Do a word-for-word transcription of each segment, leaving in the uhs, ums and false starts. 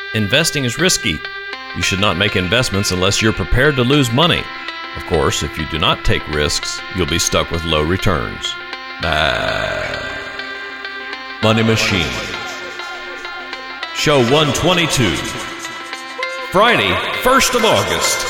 Investing is risky. You should not make investments unless you're prepared to lose money. Of course, if you do not take risks, you'll be stuck with low returns. Bad Money Machine. Show one twenty-two. Friday, first of August.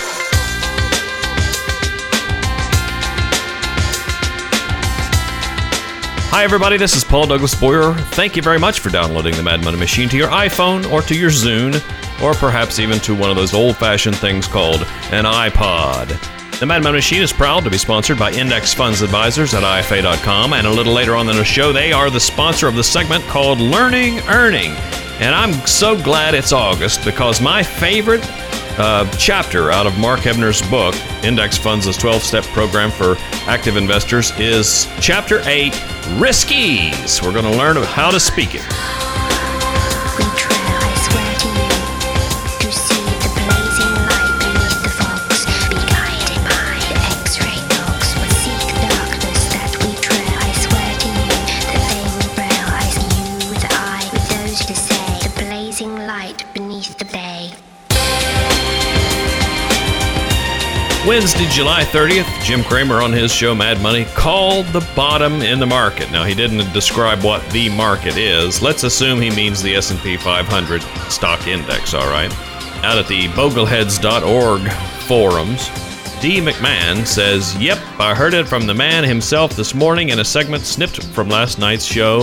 Hi everybody, this is Paul Douglas Boyer. Thank you very much for downloading the Mad Money Machine to your iPhone or to your Zune, or perhaps even to one of those old-fashioned things called an iPod. The Mad Money Machine is proud to be sponsored by Index Funds Advisors at I F A dot com, and a little later on in the show, they are the sponsor of the segment called Learning Earning. And I'm so glad it's August, because my favorite uh, chapter out of Mark Hebner's book, Index Funds' twelve-step program for active investors, is Chapter eight, Riskies. We're going to learn how to speak it. We trail, I swear to you, to see the blazing light beneath the fogs, be guided by the X-ray dogs. We'll seek darkness that we trail, I swear to you, that they will rail. I see you with I, with those to say, the blazing light beneath the bay. Wednesday, July thirtieth, Jim Cramer on his show Mad Money called the bottom in the market. Now, he didn't describe what the market is. Let's assume he means the S and P five hundred stock index, all right? Out at the bogleheads dot org forums, D. McMahon says, "Yep, I heard it from the man himself this morning in a segment snipped from last night's show.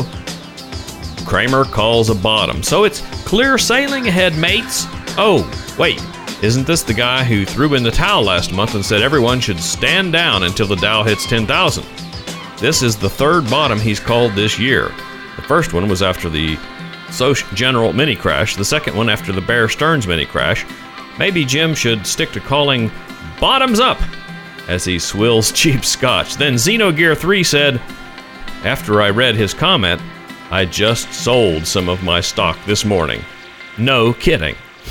Cramer calls a bottom. So it's clear sailing ahead, mates. Oh, wait. Isn't this the guy who threw in the towel last month and said everyone should stand down until the Dow hits ten thousand? This is the third bottom he's called this year. The first one was after the Social General mini crash, the second one after the Bear Stearns mini crash. Maybe Jim should stick to calling bottoms up as he swills cheap scotch." Then Xenogear three said, "After I read his comment, I just sold some of my stock this morning." No kidding.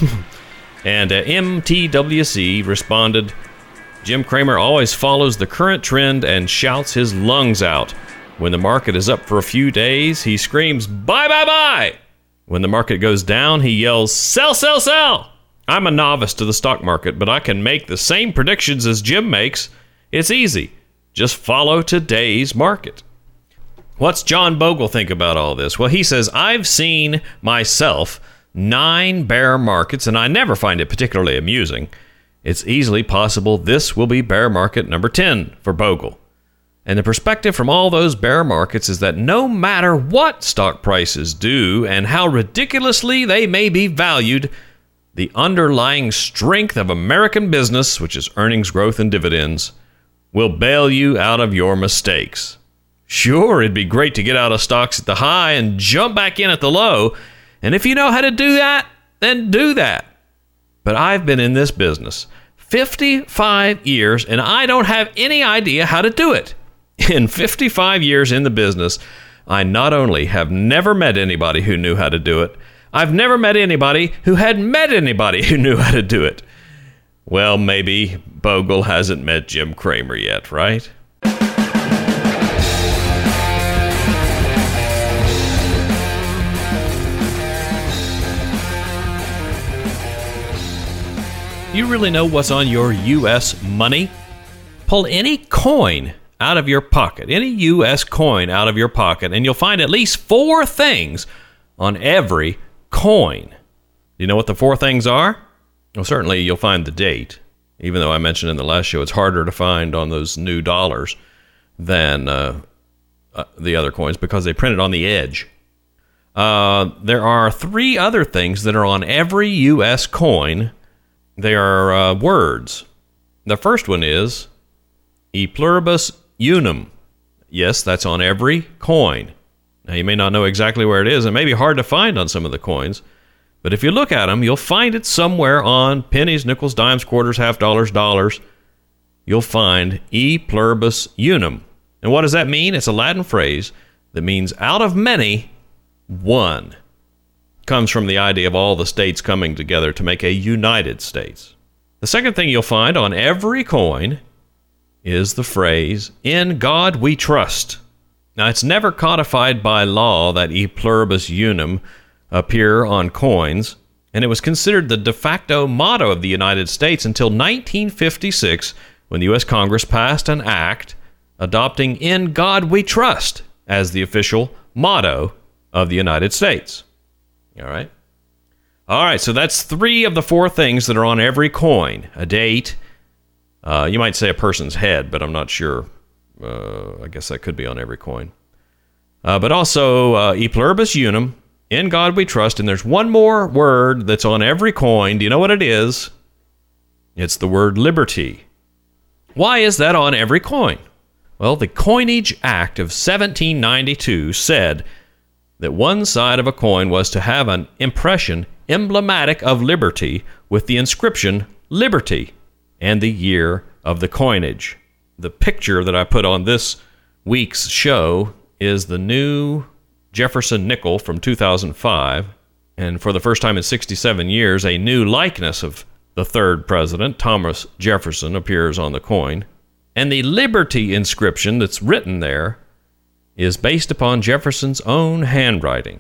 And uh, M T W C responded, "Jim Cramer always follows the current trend and shouts his lungs out. When the market is up for a few days, he screams, 'Buy, buy, buy!' When the market goes down, he yells, 'Sell, sell, sell!' I'm a novice to the stock market, but I can make the same predictions as Jim makes. It's easy. Just follow today's market." What's John Bogle think about all this? Well, he says, "I've seen myself nine bear markets, and I never find it particularly amusing. It's easily possible this will be bear market number ten for Bogle. And the perspective from all those bear markets is that no matter what stock prices do and how ridiculously they may be valued, the underlying strength of American business, which is earnings growth and dividends, will bail you out of your mistakes. Sure, it'd be great to get out of stocks at the high and jump back in at the low, and if you know how to do that, then do that. But I've been in this business fifty-five years, and I don't have any idea how to do it. In fifty-five years in the business, I not only have never met anybody who knew how to do it, I've never met anybody who had met anybody who knew how to do it." Well, maybe Bogle hasn't met Jim Cramer yet, right? You really know what's on your U S money? Pull any coin out of your pocket, any U S coin out of your pocket, and you'll find at least four things on every coin. Do you know what the four things are? Well, certainly you'll find the date, even though I mentioned in the last show it's harder to find on those new dollars than uh, uh, the other coins because they print it on the edge. Uh, there are three other things that are on every U S coin. They are uh, words. The first one is E pluribus unum. Yes, that's on every coin. Now, you may not know exactly where it is. It may be hard to find on some of the coins. But if you look at them, you'll find it somewhere on pennies, nickels, dimes, quarters, half dollars, dollars. You'll find E pluribus unum. And what does that mean? It's a Latin phrase that means out of many, one. Comes from the idea of all the states coming together to make a United States. The second thing you'll find on every coin is the phrase, "In God we trust." Now, it's never codified by law that E pluribus unum appear on coins, and it was considered the de facto motto of the United States until nineteen fifty-six, when the U S Congress passed an act adopting "In God We Trust" as the official motto of the United States. All right? All right, so that's three of the four things that are on every coin. A date. Uh, you might say a person's head, but I'm not sure. Uh, I guess that could be on every coin. Uh, but also uh, E Pluribus Unum, In God We Trust, and there's one more word that's on every coin. Do you know what it is? It's the word liberty. Why is that on every coin? Well, the Coinage Act of seventeen ninety-two said that one side of a coin was to have an impression emblematic of liberty with the inscription "Liberty" and the year of the coinage. The picture that I put on this week's show is the new Jefferson nickel from two thousand five, and for the first time in sixty-seven years, a new likeness of the third president, Thomas Jefferson, appears on the coin. And the Liberty inscription that's written there is based upon Jefferson's own handwriting.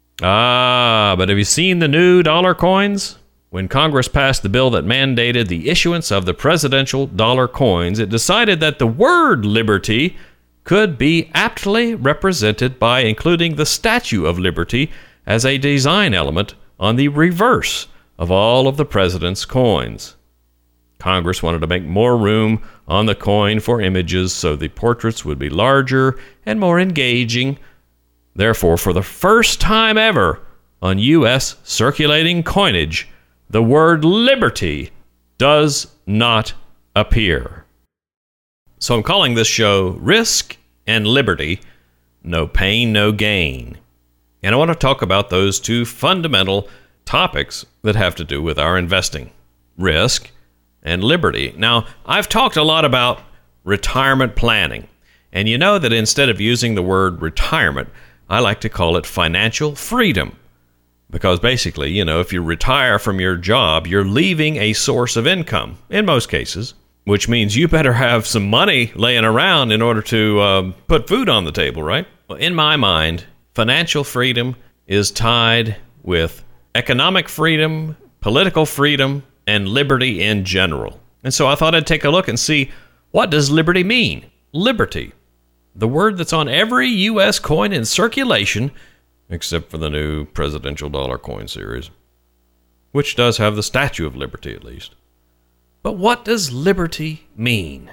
Ah, but have you seen the new dollar coins? When Congress passed the bill that mandated the issuance of the presidential dollar coins, it decided that the word liberty could be aptly represented by including the Statue of Liberty as a design element on the reverse of all of the president's coins. Congress wanted to make more room on the coin for images so the portraits would be larger and more engaging. Therefore, for the first time ever on U S circulating coinage, the word liberty does not appear. So I'm calling this show Risk and Liberty, No Pain, No Gain. And I want to talk about those two fundamental topics that have to do with our investing. Risk and liberty. Now, I've talked a lot about retirement planning. And you know that instead of using the word retirement, I like to call it financial freedom. Because basically, you know, if you retire from your job, you're leaving a source of income, in most cases, which means you better have some money laying around in order to um, put food on the table, right? Well, in my mind, financial freedom is tied with economic freedom, political freedom, and liberty in general. And so I thought I'd take a look and see, what does liberty mean? Liberty, the word that's on every U S coin in circulation, except for the new presidential dollar coin series, which does have the Statue of Liberty at least. But what does liberty mean?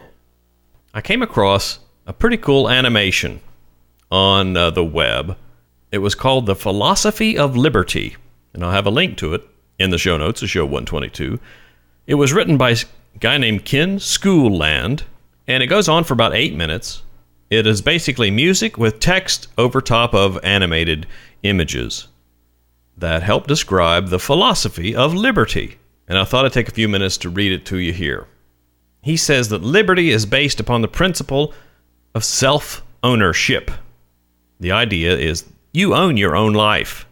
I came across a pretty cool animation on uh, the web. It was called The Philosophy of Liberty, and I'll have a link to it in the show notes of show one twenty-two. It was written by a guy named Ken Schoolland, and it goes on for about eight minutes. It is basically music with text over top of animated images that help describe the philosophy of liberty. And I thought I'd take a few minutes to read it to you here. He says that liberty is based upon the principle of self-ownership. The idea is you own your own life.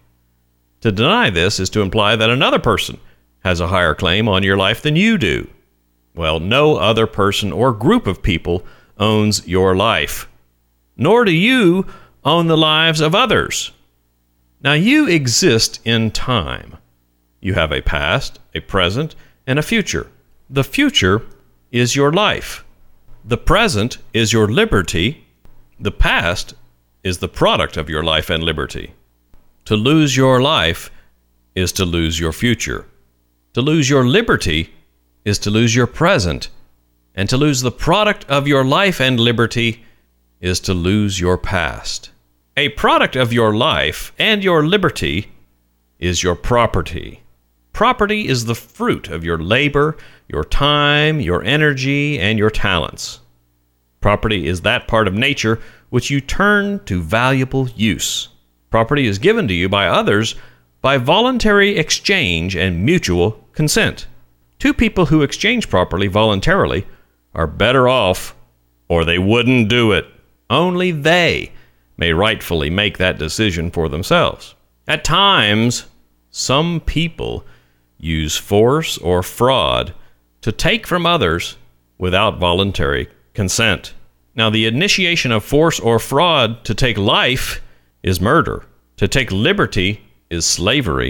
To deny this is to imply that another person has a higher claim on your life than you do. Well, no other person or group of people owns your life, nor do you own the lives of others. Now, you exist in time. You have a past, a present, and a future. The future is your life. The present is your liberty. The past is the product of your life and liberty. To lose your life is to lose your future. To lose your liberty is to lose your present. And to lose the product of your life and liberty is to lose your past. A product of your life and your liberty is your property. Property is the fruit of your labor, your time, your energy, and your talents. Property is that part of nature which you turn to valuable use. Property is given to you by others by voluntary exchange and mutual consent. Two people who exchange property voluntarily are better off, or they wouldn't do it. Only they may rightfully make that decision for themselves. At times, some people use force or fraud to take from others without voluntary consent. Now, the initiation of force or fraud to take life is murder. To take liberty is slavery.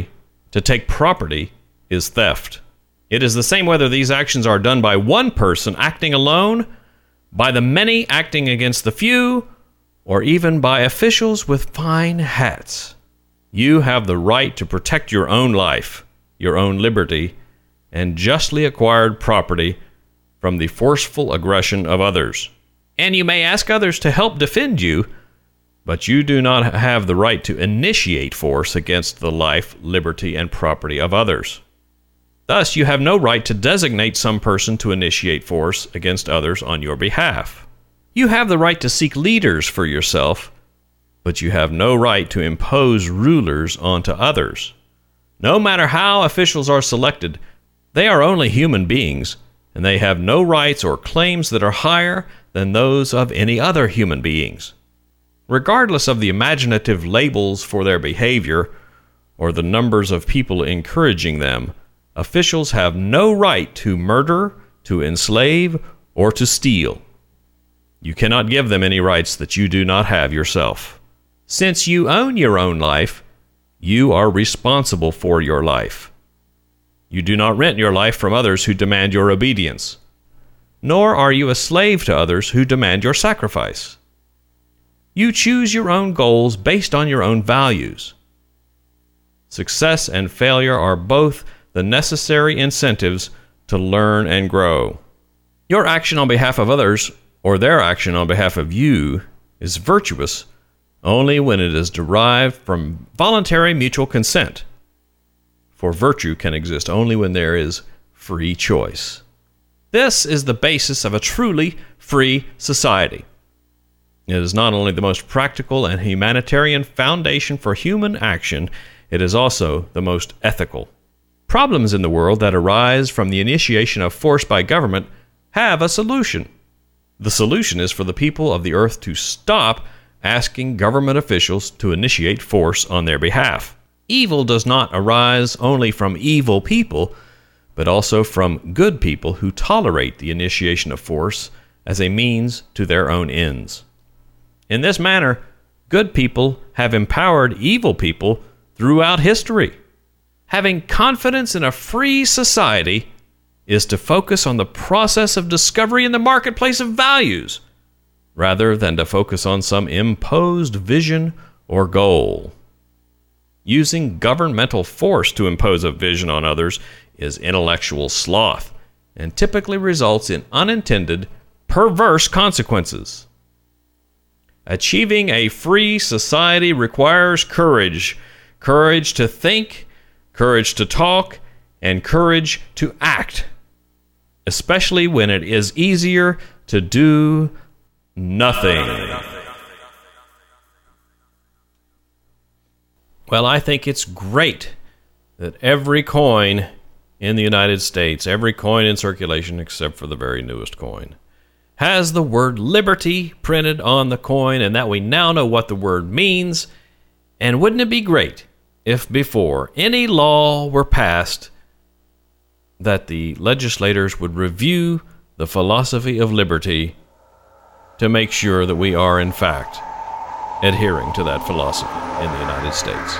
To take property is theft. It is the same whether these actions are done by one person acting alone, by the many acting against the few, or even by officials with fine hats. You have the right to protect your own life, your own liberty, and justly acquired property from the forceful aggression of others. And you may ask others to help defend you, but you do not have the right to initiate force against the life, liberty, and property of others. Thus, you have no right to designate some person to initiate force against others on your behalf. You have the right to seek leaders for yourself, but you have no right to impose rulers onto others. No matter how officials are selected, they are only human beings, and they have no rights or claims that are higher than those of any other human beings. Regardless of the imaginative labels for their behavior or the numbers of people encouraging them, officials have no right to murder, to enslave, or to steal. You cannot give them any rights that you do not have yourself. Since you own your own life, you are responsible for your life. You do not rent your life from others who demand your obedience, nor are you a slave to others who demand your sacrifice. You choose your own goals based on your own values. Success and failure are both the necessary incentives to learn and grow. Your action on behalf of others, or their action on behalf of you, is virtuous only when it is derived from voluntary mutual consent. For virtue can exist only when there is free choice. This is the basis of a truly free society. It is not only the most practical and humanitarian foundation for human action, it is also the most ethical. Problems in the world that arise from the initiation of force by government have a solution. The solution is for the people of the earth to stop asking government officials to initiate force on their behalf. Evil does not arise only from evil people, but also from good people who tolerate the initiation of force as a means to their own ends. In this manner, good people have empowered evil people throughout history. Having confidence in a free society is to focus on the process of discovery in the marketplace of values, rather than to focus on some imposed vision or goal. Using governmental force to impose a vision on others is intellectual sloth and typically results in unintended, perverse consequences. Achieving a free society requires courage, courage to think, courage to talk, and courage to act, especially when it is easier to do nothing. Well, I think it's great that every coin in the United States, every coin in circulation except for the very newest coin, has the word liberty printed on the coin, and that we now know what the word means. And wouldn't it be great if before any law were passed that the legislators would review the philosophy of liberty to make sure that we are, in fact, adhering to that philosophy in the United States.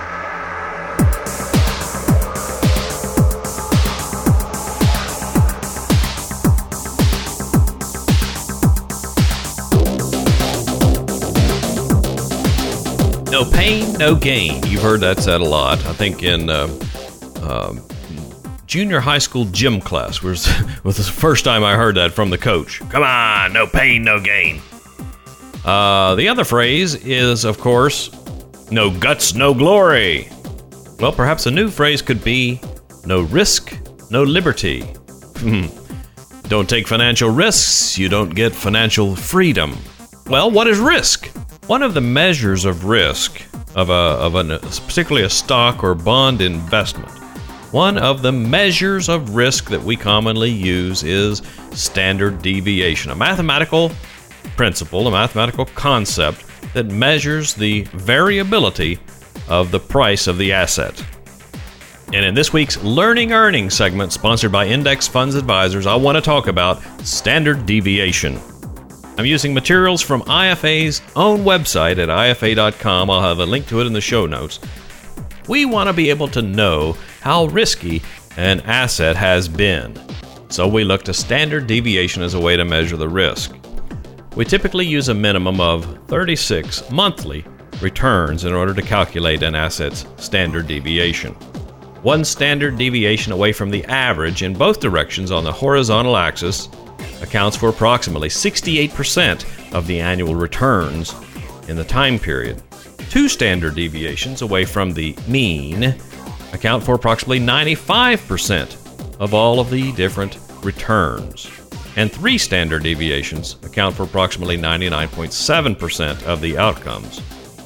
No pain, no gain. You've heard that said a lot. I think in uh, uh, junior high school gym class was, was the first time I heard that from the coach. Come on, no pain, no gain. Uh, the other phrase is, of course, no guts, no glory. Well, perhaps a new phrase could be no risk, no liberty. Don't take financial risks, you don't get financial freedom. Well, what is risk? One of the measures of risk of a of a particularly a stock or bond investment, one of the measures of risk that we commonly use is standard deviation, a mathematical principle, a mathematical concept that measures the variability of the price of the asset. And in this week's Learning Earnings segment, sponsored by Index Funds Advisors, I want to talk about standard deviation. I'm using materials from I F A's own website at I F A dot com. I'll have a link to it in the show notes. we want to be able to know how risky an asset has been. So we look to standard deviation as a way to measure the risk. We typically use a minimum of thirty-six monthly returns in order to calculate an asset's standard deviation. One standard deviation away from the average in both directions on the horizontal axis accounts for approximately sixty-eight percent of the annual returns in the time period. Two standard deviations away from the mean account for approximately ninety-five percent of all of the different returns. And three standard deviations account for approximately ninety-nine point seven percent of the outcomes.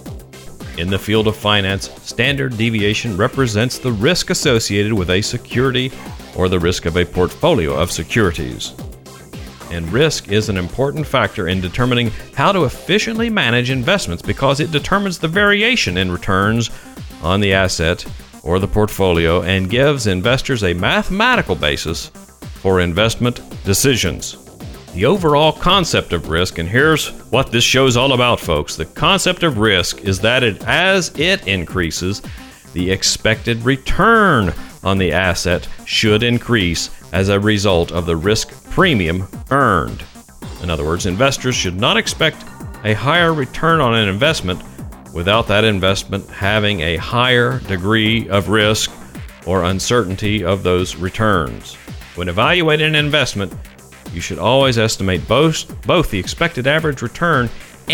In the field of finance, standard deviation represents the risk associated with a security or the risk of a portfolio of securities. And risk is an important factor in determining how to efficiently manage investments because it determines the variation in returns on the asset or the portfolio and gives investors a mathematical basis for investment decisions. The overall concept of risk, and here's what this show's all about, folks. The concept of risk is that it, as it increases, the expected return on the asset should increase as a result of the risk premium earned. In other words, investors should not expect a higher return on an investment without that investment having a higher degree of risk or uncertainty of those returns. When evaluating an investment, you should always estimate both, both the expected average return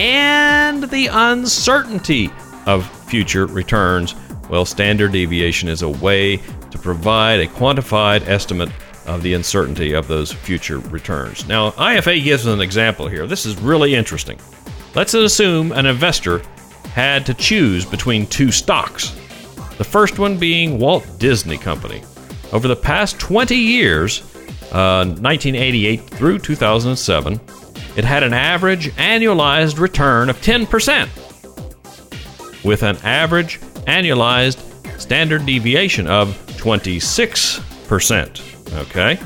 and the uncertainty of future returns. Well, standard deviation is a way to provide a quantified estimate of the uncertainty of those future returns. Now, I F A gives an example here. This is really interesting. Let's assume an investor had to choose between two stocks. The first one being Walt Disney Company. Over the past twenty years, uh, nineteen eighty-eight through two thousand seven, it had an average annualized return of ten percent, with an average annualized standard deviation of twenty-six percent. Okay?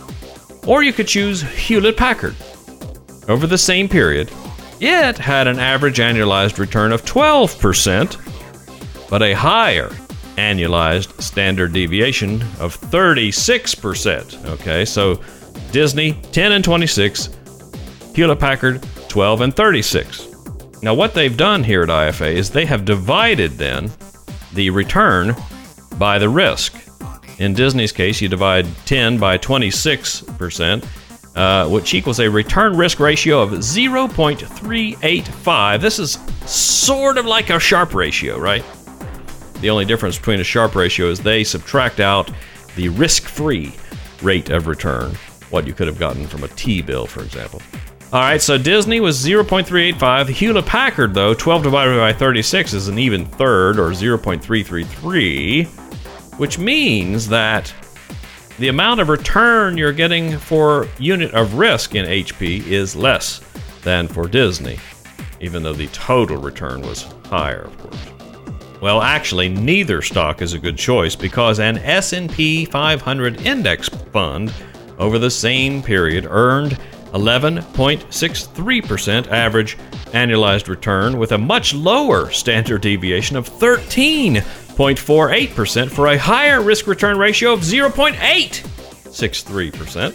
Or you could choose Hewlett-Packard. Over the same period, it had an average annualized return of twelve percent, but a higher annualized standard deviation of thirty-six percent. Okay, so Disney, ten and twenty-six, Hewlett-Packard, twelve and thirty-six. Now what they've done here at I F A is they have divided then the return by the risk. In Disney's case, you divide ten by twenty-six percent, uh, which equals a return risk ratio of zero point three eight five. This is sort of like a Sharpe ratio, right? The only difference between a Sharpe ratio is they subtract out the risk-free rate of return, what you could have gotten from a T-bill, for example. All right, so Disney was zero point three eight five. Hewlett-Packard, though, twelve divided by thirty-six is an even third, or zero point three three three, which means that the amount of return you're getting for unit of risk in H P is less than for Disney, even though the total return was higher, of course. Well, actually, neither stock is a good choice because an S and P five hundred index fund over the same period earned eleven point six three percent average annualized return with a much lower standard deviation of thirteen point four eight percent for a higher risk-return ratio of zero point eight six three percent.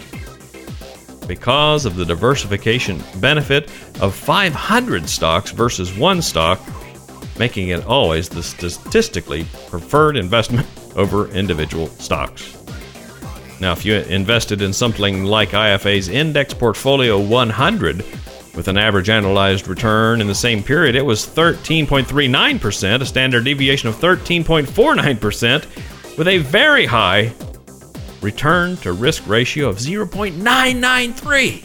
Because of the diversification benefit of five hundred stocks versus one stock, making it always the statistically preferred investment over individual stocks. Now, if you invested in something like I F A's Index Portfolio one hundred with an average annualized return in the same period, it was thirteen point three nine percent, a standard deviation of thirteen point four nine percent, with a very high return to risk ratio of zero point nine nine three.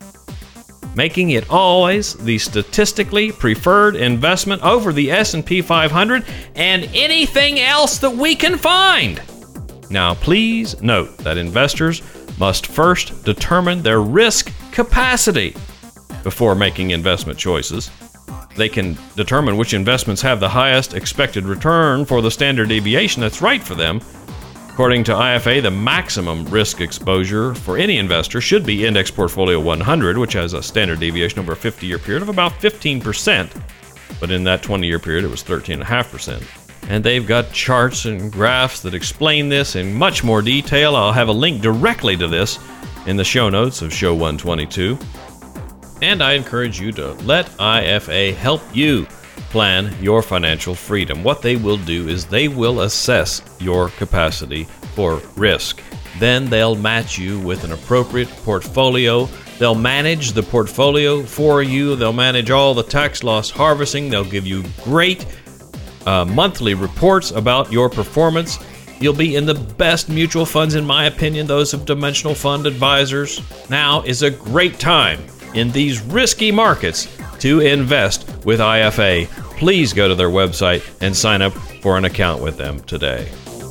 Making it always the statistically preferred investment over the S and P five hundred and anything else that we can find. Now, please note that investors must first determine their risk capacity before making investment choices. They can determine which investments have the highest expected return for the standard deviation that's right for them. According to I F A, the maximum risk exposure for any investor should be Index Portfolio one hundred, which has a standard deviation over a fifty-year period of about fifteen percent. But in that twenty-year period, it was thirteen point five percent. and they've got charts and graphs that explain this in much more detail. I'll have a link directly to this in the show notes of show one twenty-two. And I encourage you to let I F A help you plan your financial freedom. What they will do is they will assess your capacity for risk. Then they'll match you with an appropriate portfolio. They'll manage the portfolio for you. They'll manage all the tax loss harvesting. They'll give you great uh, monthly reports about your performance. You'll be in the best mutual funds, in my opinion, those of Dimensional Fund Advisors. Now is a great time in these risky markets to invest with I F A. Please go to their website and sign up for an account with them today.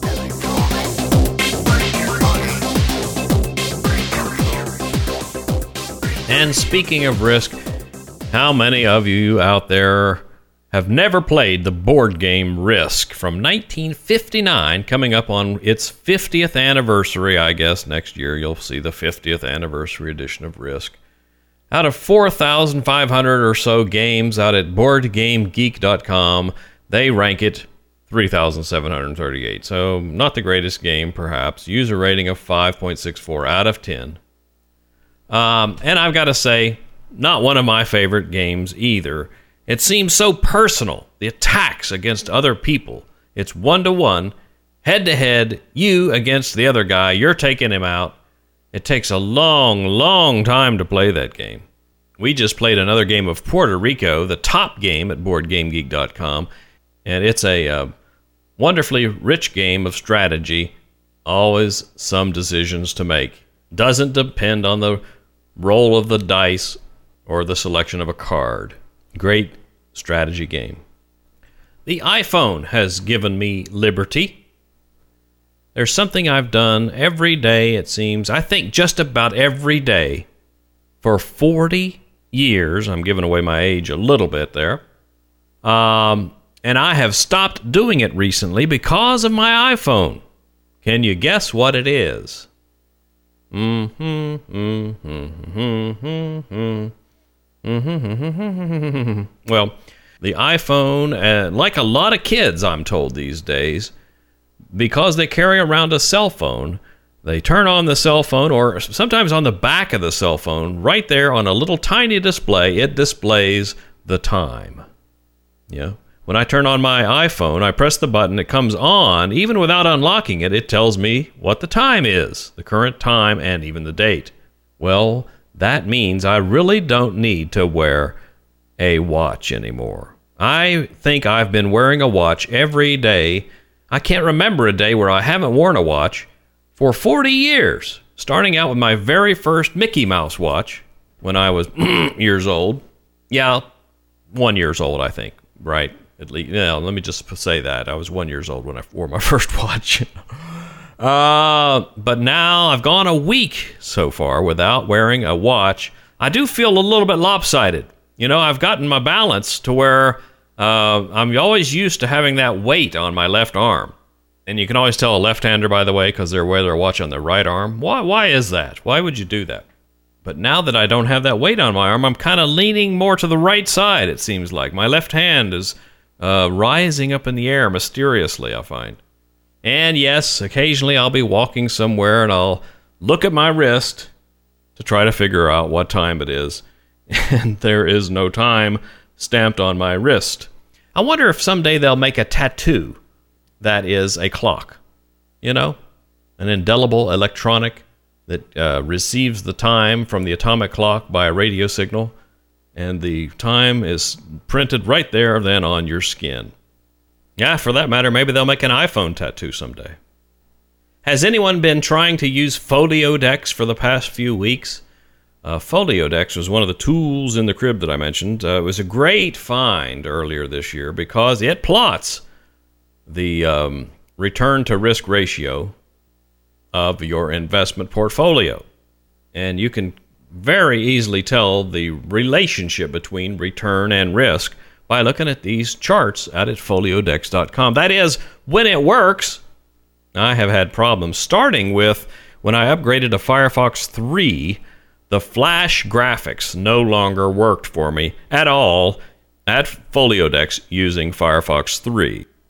And speaking of risk, how many of you out there have never played the board game Risk from nineteen fifty-nine, coming up on its fiftieth anniversary? I guess next year you'll see the fiftieth anniversary edition of Risk. Out of four thousand five hundred or so games out at board game geek dot com, they rank it three thousand seven hundred thirty-eight. So not the greatest game, perhaps. User rating of five point six four out of ten. Um, and I've got to say, not one of my favorite games either. It seems so personal. The attacks against other people. It's one-to-one, head-to-head, you against the other guy. You're taking him out. It takes a long, long time to play that game. We just played another game of Puerto Rico, the top game at board game geek dot com, and it's a uh, wonderfully rich game of strategy. Always some decisions to make. Doesn't depend on the roll of the dice or the selection of a card. Great strategy game. The iPhone has given me liberty. There's something I've done every day, it seems. I think just about every day for forty years. I'm giving away my age a little bit there. Um, and I have stopped doing it recently because of my iPhone. Can you guess what it is? Mm-hmm, mm-hmm, mm-hmm, mm-hmm. Well, the iPhone, uh, like a lot of kids, I'm told these days, because they carry around a cell phone, they turn on the cell phone, or sometimes on the back of the cell phone, right there on a little tiny display, it displays the time. Yeah. When I turn on my iPhone, I press the button, it comes on. Even without unlocking it, it tells me what the time is, the current time, and even the date. Well, that means I really don't need to wear a watch anymore. I think I've been wearing a watch every day. I can't remember a day where I haven't worn a watch for forty years, starting out with my very first Mickey Mouse watch when I was years old. Yeah, one years old, I think, right? At least, you know, let me just say that. I was one years old when I wore my first watch. uh, but now I've gone a week so far without wearing a watch. I do feel a little bit lopsided. You know, I've gotten my balance to where uh, I'm always used to having that weight on my left arm. And you can always tell a left-hander, by the way, because they're wearing their watch on their right arm. Why, why is that? Why would you do that? But now that I don't have that weight on my arm, I'm kind of leaning more to the right side, it seems like. My left hand is uh, rising up in the air mysteriously, I find. And yes, occasionally I'll be walking somewhere and I'll look at my wrist to try to figure out what time it is. And there is no time stamped on my wrist. I wonder if someday they'll make a tattoo that is a clock. You know? An indelible electronic that uh, receives the time from the atomic clock by a radio signal, and the time is printed right there then on your skin. Yeah, for that matter, maybe they'll make an iPhone tattoo someday. Has anyone been trying to use FolioDex for the past few weeks? Uh, FolioDex was one of the tools in the crib that I mentioned. Uh, it was a great find earlier this year because it plots the um, return to risk ratio of your investment portfolio. And you can very easily tell the relationship between return and risk by looking at these charts out at folio dex dot com. That is, when it works. I have had problems, starting with when I upgraded to Firefox three, the Flash graphics no longer worked for me at all at FolioDex using Firefox three.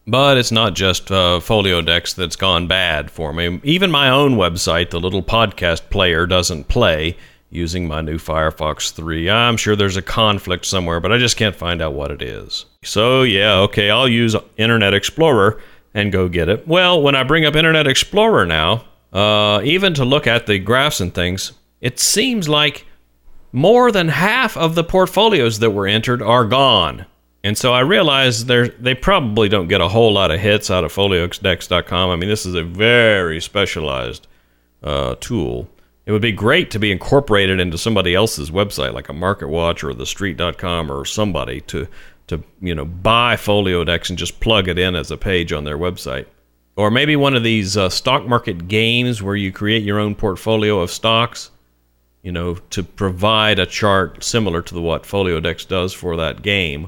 But it's not just uh, FolioDex that's gone bad for me. Even my own website, the little podcast player, doesn't play using my new Firefox three. I'm sure there's a conflict somewhere, but I just can't find out what it is. So yeah, okay, I'll use Internet Explorer and go get it. Well, when I bring up Internet Explorer now, uh, even to look at the graphs and things, it seems like more than half of the portfolios that were entered are gone. And so I realize they probably don't get a whole lot of hits out of folio dex dot com. I mean, this is a very specialized uh, tool. It would be great to be incorporated into somebody else's website, like a MarketWatch or the street dot com or somebody, to, to you know, buy FolioDex and just plug it in as a page on their website. Or maybe one of these uh, stock market games where you create your own portfolio of stocks, you know, to provide a chart similar to what FolioDex does for that game.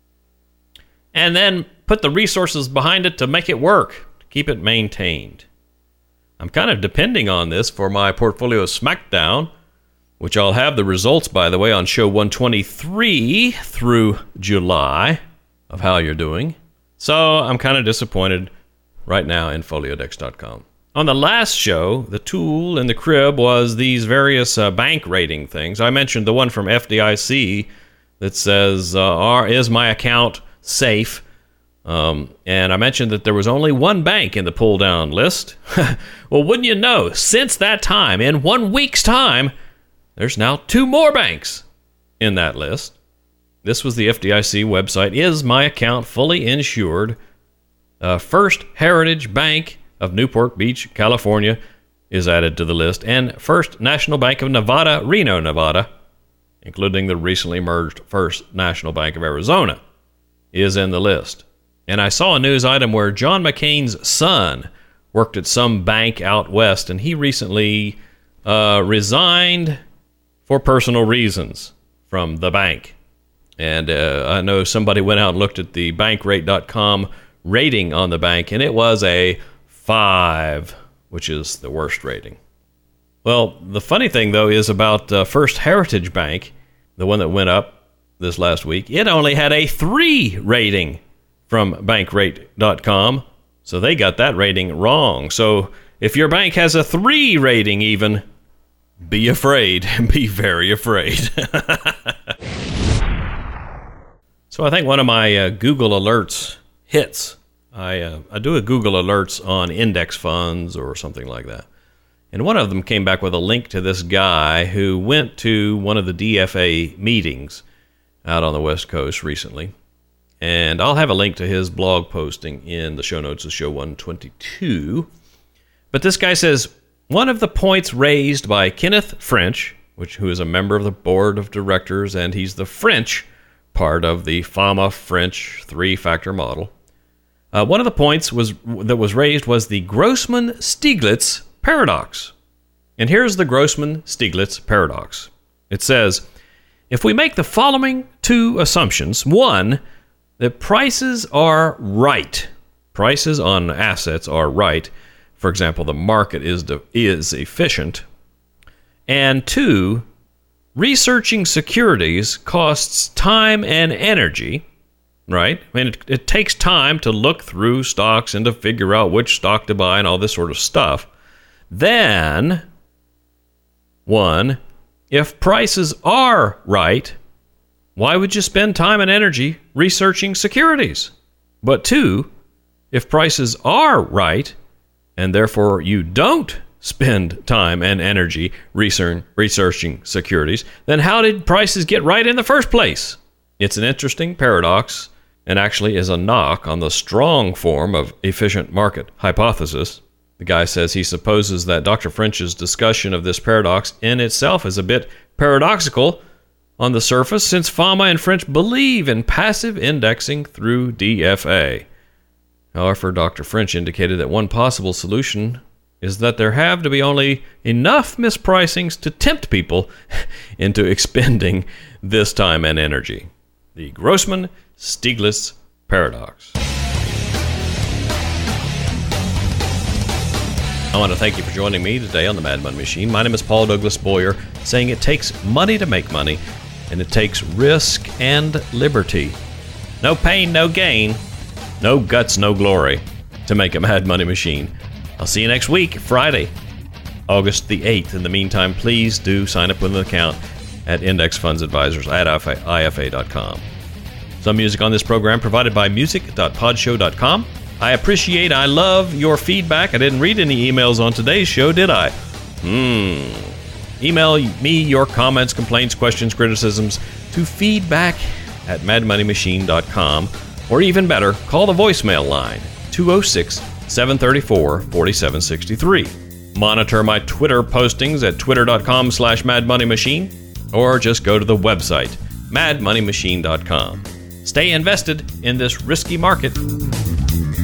And then put the resources behind it to make it work, to keep it maintained. I'm kind of depending on this for my Portfolio Smackdown, which I'll have the results, by the way, on show one twenty-three through July of how you're doing. So I'm kind of disappointed right now in folio dex dot com. On the last show, the tool in the crib was these various uh, bank rating things. I mentioned the one from F D I C that says, uh, are, is my account safe? Um, and I mentioned that there was only one bank in the pull-down list. Well, wouldn't you know, since that time, in one week's time, there's now two more banks in that list. This was the F D I C website. Is my account fully insured? Uh, First Heritage Bank of Newport Beach, California, is added to the list. And First National Bank of Nevada, Reno, Nevada, including the recently merged First National Bank of Arizona, is in the list. And I saw a news item where John McCain's son worked at some bank out west, and he recently uh, resigned for personal reasons from the bank. And uh, I know somebody went out and looked at the bankrate dot com rating on the bank, and it was a five, which is the worst rating. Well, the funny thing, though, is about uh, First Heritage Bank, the one that went up this last week, it only had a three rating from bankrate dot com, so they got that rating wrong. So if your bank has a three rating even, be afraid, be very afraid. So I think one of my uh, Google Alerts hits, I, uh, I do a Google Alerts on index funds or something like that. And one of them came back with a link to this guy who went to one of the D F A meetings out on the West Coast recently. And I'll have a link to his blog posting in the show notes of show one twenty-two. But this guy says, one of the points raised by Kenneth French, which who is a member of the board of directors, and he's the French part of the Fama French three-factor model. Uh, one of the points was that was raised was the Grossman-Stiglitz paradox. And here's the Grossman-Stiglitz paradox. It says, if we make the following two assumptions, one, that prices are right, prices on assets are right, for example, the market is de- is efficient, and two, researching securities costs time and energy, right? I mean, it, it takes time to look through stocks and to figure out which stock to buy and all this sort of stuff. Then, one, if prices are right, why would you spend time and energy researching securities? But two, if prices are right, and therefore you don't spend time and energy research, researching securities, then how did prices get right in the first place? It's an interesting paradox, and actually is a knock on the strong form of efficient market hypothesis. The guy says he supposes that Doctor French's discussion of this paradox in itself is a bit paradoxical on the surface, since Fama and French believe in passive indexing through D F A. However, Doctor French indicated that one possible solution is that there have to be only enough mispricings to tempt people into expending this time and energy. The Grossman-Stiglitz paradox. I want to thank you for joining me today on the Mad Money Machine. My name is Paul Douglas Boyer, saying it takes money to make money, and it takes risk and liberty. No pain, no gain. No guts, no glory to make a Mad Money Machine. I'll see you next week, Friday, August the eighth. In the meantime, please do sign up with an account at Index Funds Advisors at I F A dot com. Some music on this program provided by music dot podshow dot com. I appreciate, I love your feedback. I didn't read any emails on today's show, did I? Hmm. Email me your comments, complaints, questions, criticisms to feedback at mad money machine dot com. Or even better, call the voicemail line, two oh six, seven three four, four seven six three. Monitor my Twitter postings at twitter dot com slash mad money machine, or just go to the website, mad money machine dot com. Stay invested in this risky market.